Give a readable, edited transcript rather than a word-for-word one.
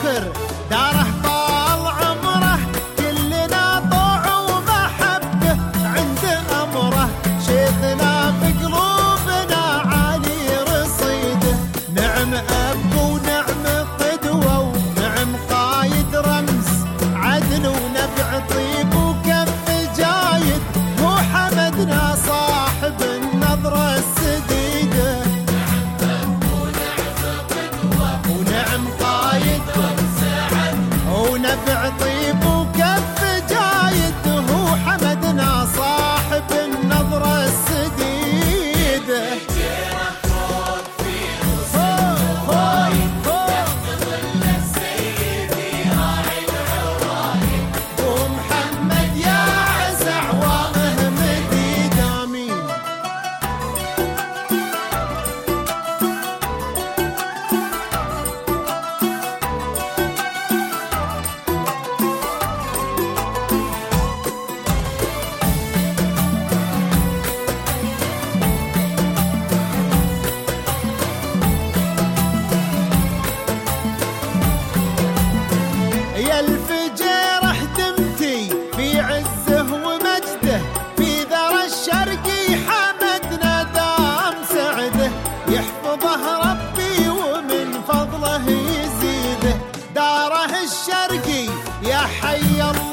الفخر داره طال عمره، كلنا طوع ومحبه عند أمره، شيخنا بقلوبنا عالي رصيده، نعم أب ونعم قدوة ونعم قايد، رمز عدل ونبع طيب وكف جايد، هو حمدنا صاحب النظرة السديدة، ونعم قايد ونبع طيب وكف جايد، هو حمدنا صاحب النظرة السديدة. ومحمد يا عزع ومهمدي دامين. يا الفجير اهدمتي في عزه ومجده، في ذرى الشرقي حمدنا دام سعده، يحفظه ربي ومن فضله يزيده، داره الشرقي يا حي الله